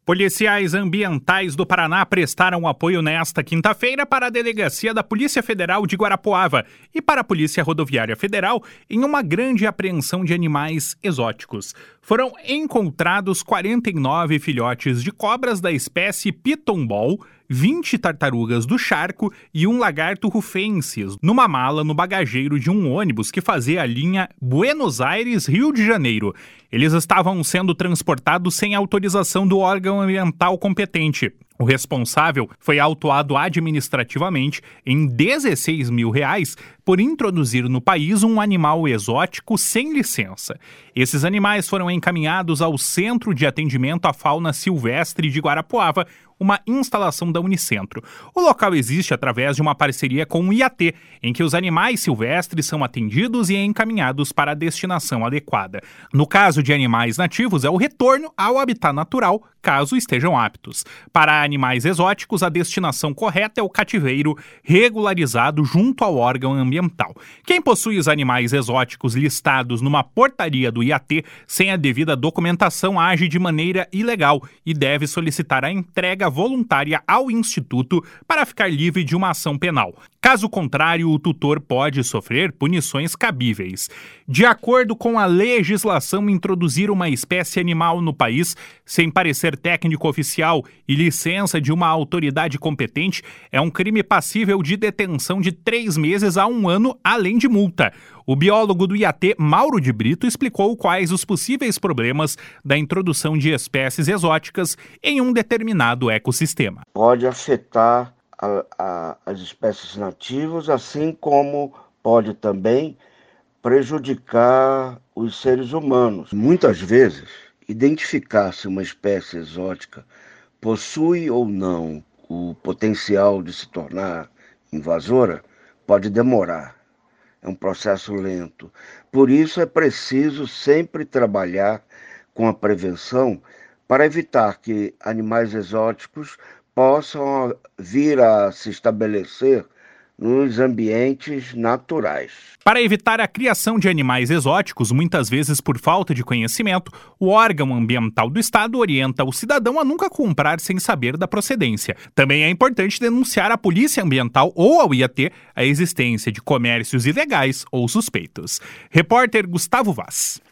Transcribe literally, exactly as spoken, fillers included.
Policiais ambientais do Paraná prestaram apoio nesta quinta-feira para a Delegacia da Polícia Federal de Guarapuava e para a Polícia Rodoviária Federal em uma grande apreensão de animais exóticos. Foram encontrados quarenta e nove filhotes de cobras da espécie Pitombol, vinte tartarugas do charco e um lagarto rufensis numa mala no bagageiro de um ônibus que fazia a linha Buenos Aires-Rio de Janeiro. Eles estavam sendo transportados sem autorização do órgão ambiental competente. O responsável foi autuado administrativamente em dezesseis mil reais por introduzir no país um animal exótico sem licença. Esses animais foram encaminhados ao Centro de Atendimento à Fauna Silvestre de Guarapuava, uma instalação da Unicentro. O local existe através de uma parceria com o I A T, em que os animais silvestres são atendidos e encaminhados para a destinação adequada. No caso de animais nativos, é o retorno ao habitat natural, caso estejam aptos. Para animais exóticos, a destinação correta é o cativeiro regularizado junto ao órgão ambiental. Quem possui os animais exóticos listados numa portaria do I A T sem a devida documentação age de maneira ilegal e deve solicitar a entrega voluntária ao Instituto para ficar livre de uma ação penal. Caso contrário, o tutor pode sofrer punições cabíveis. De acordo com a legislação, introduzir uma espécie animal no país sem parecer técnico oficial e licença de uma autoridade competente é um crime passível de detenção de três meses a um ano, além de multa. O biólogo do I A T, Mauro de Brito, explicou quais os possíveis problemas da introdução de espécies exóticas em um determinado ecossistema. Pode afetar a, a, as espécies nativas, assim como pode também prejudicar os seres humanos. Muitas vezes, identificar se uma espécie exótica possui ou não o potencial de se tornar invasora pode demorar. É um processo lento. Por isso é preciso sempre trabalhar com a prevenção para evitar que animais exóticos possam vir a se estabelecer nos ambientes naturais. Para evitar a criação de animais exóticos, muitas vezes por falta de conhecimento, o órgão ambiental do Estado orienta o cidadão a nunca comprar sem saber da procedência. Também é importante denunciar à Polícia Ambiental ou ao I A T a existência de comércios ilegais ou suspeitos. Repórter Gustavo Vaz.